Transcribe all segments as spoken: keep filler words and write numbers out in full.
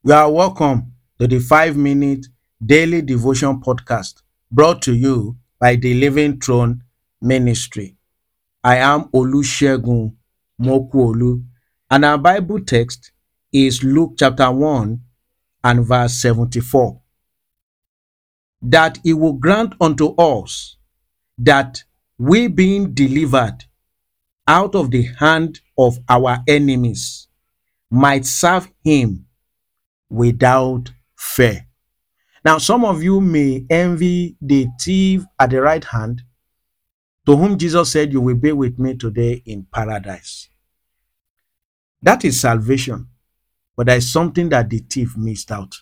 You are welcome to the five minute daily devotion podcast brought to you by the Living Throne Ministry. I am Olusegun Mokuolu, and our Bible text is Luke chapter one and verse seventy-four. That he will grant unto us that we being delivered out of the hand of our enemies might serve him without fear. Now, some of you may envy the thief at the right hand, to whom Jesus said, "You will be with me today in paradise." That is salvation, but there is something that the thief missed out.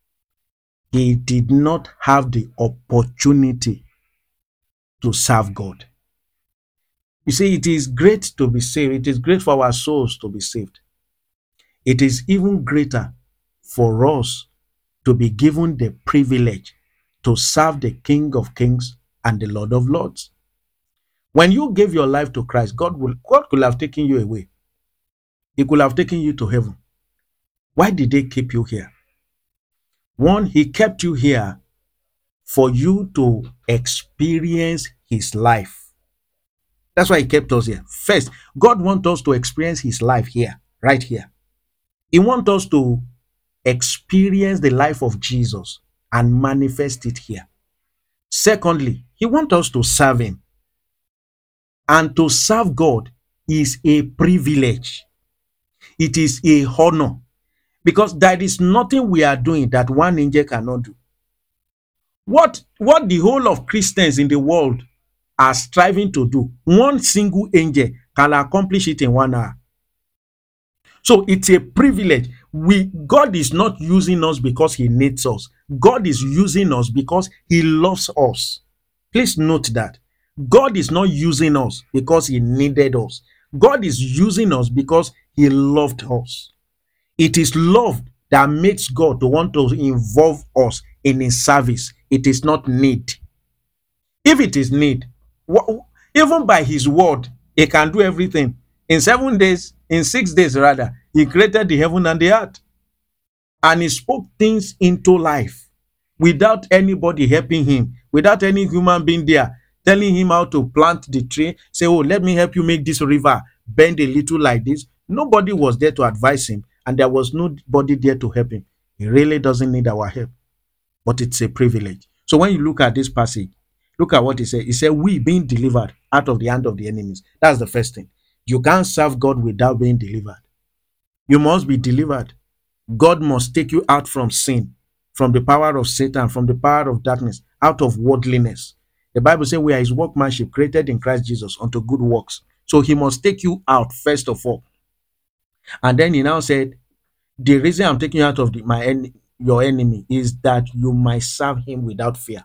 He did not have the opportunity to serve God. You see, it is great to be saved, it is great for our souls to be saved. It is even greater for us to be given the privilege to serve the King of Kings and the Lord of Lords. When you gave your life to Christ, God will God could have taken you away. He could have taken you to heaven. Why did they keep you here? One, he kept you here for you to experience his life. That's why he kept us here. First, God wants us to experience his life here, right here. He wants us to experience the life of Jesus and manifest it here. Secondly, he wants us to serve him. And to serve God is a privilege. It is a honor, because there is nothing we are doing that one angel cannot do. What, what the whole of Christians in the world are striving to do, one single angel can accomplish it in one hour. So it's a privilege. We God is not using us because he needs us. God is using us because he loves us. Please note that. God is not using us because he needed us. God is using us because he loved us. It is love that makes God to want to involve us in his service. It is not need. If it is need, even by his word, he can do everything. In seven days, in six days rather, he created the heaven and the earth. And he spoke things into life without anybody helping him, without any human being there telling him how to plant the tree, say, "Oh, let me help you make this river bend a little like this." Nobody was there to advise him, and there was nobody there to help him. He really doesn't need our help, but it's a privilege. So when you look at this passage, look at what he said. He said, "We being delivered out of the hand of the enemies." That's the first thing. You can't serve God without being delivered. You must be delivered. God must take you out from sin, from the power of Satan, from the power of darkness, out of worldliness. The Bible says we are his workmanship, created in Christ Jesus unto good works. So he must take you out first of all. And then he now said, "The reason I'm taking you out of the, my en- your enemy is that you might serve him without fear."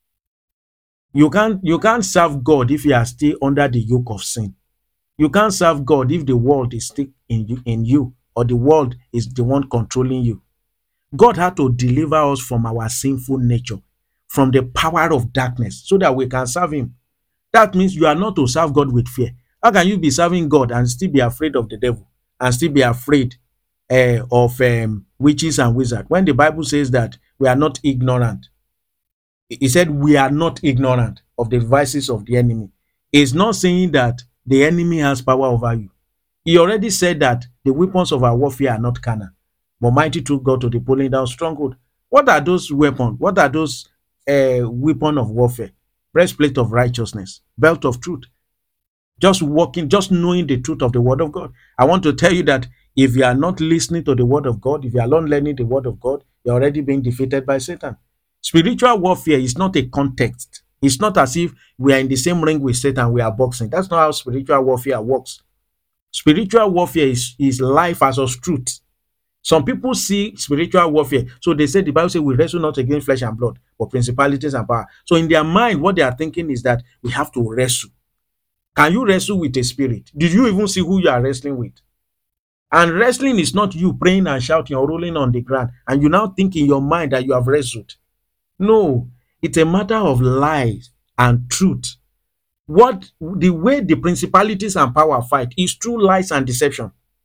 You can't you can't serve God if you are still under the yoke of sin. You can't serve God if the world is still in you, in you, or the world is the one controlling you. God had to deliver us from our sinful nature, from the power of darkness, so that we can serve him. That means you are not to serve God with fear. How can you be serving God and still be afraid of the devil, and still be afraid uh, of um, witches and wizards, when the Bible says that we are not ignorant? He said we are not ignorant of the devices of the enemy. It's not saying that the enemy has power over you. He already said that the weapons of our warfare are not carnal, but mighty through God to the pulling down stronghold. What are those weapons? What are those uh, weapons of warfare? Breastplate of righteousness, belt of truth. Just walking, just knowing the truth of the word of God. I want to tell you that if you are not listening to the word of God, if you are not learning the word of God, you're already being defeated by Satan. Spiritual warfare is not a context. It's not as if we are in the same ring with Satan, we are boxing. That's not how spiritual warfare works. Spiritual warfare is, is life as of truth. Some people see spiritual warfare, so they say the Bible says we wrestle not against flesh and blood, but principalities and power. So in their mind, what they are thinking is that we have to wrestle. Can you wrestle with a spirit? Did you even see who you are wrestling with? And wrestling is not you praying and shouting or rolling on the ground, and you now think in your mind that you have wrestled. No, it's a matter of lies and truth. What the way the principalities and power fight is through lies and deception.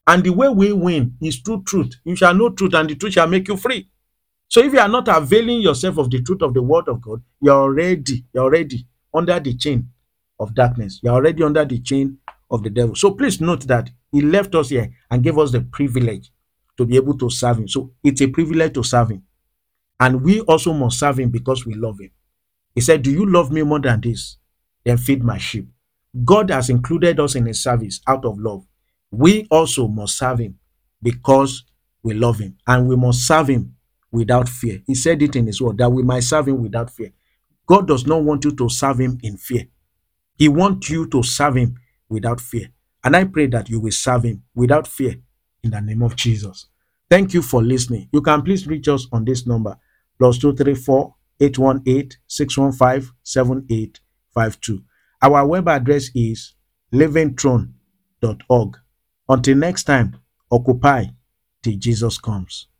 And the way we win is through truth. You shall know truth, and the truth shall make you free. So if you are not availing yourself of the truth of the word of God, you're already, you're already under the chain of darkness. You're already under the chain of the devil. So please note that he left us here and gave us the privilege to be able to serve him. So it's a privilege to serve him. And we also must serve him because we love him. He said, do you love me more than this? Then feed my sheep. God has included us in his service out of love. We also must serve him because we love him. And we must serve him without fear. He said it in his word that we might serve him without fear. God does not want you to serve him in fear. He wants you to serve him without fear. And I pray that you will serve him without fear in the name of Jesus. Thank you for listening. You can please reach us on this number, plus two three four, eight one eight, six one five, seven eight five two. Our web address is living throne dot org. Until next time, occupy till Jesus comes.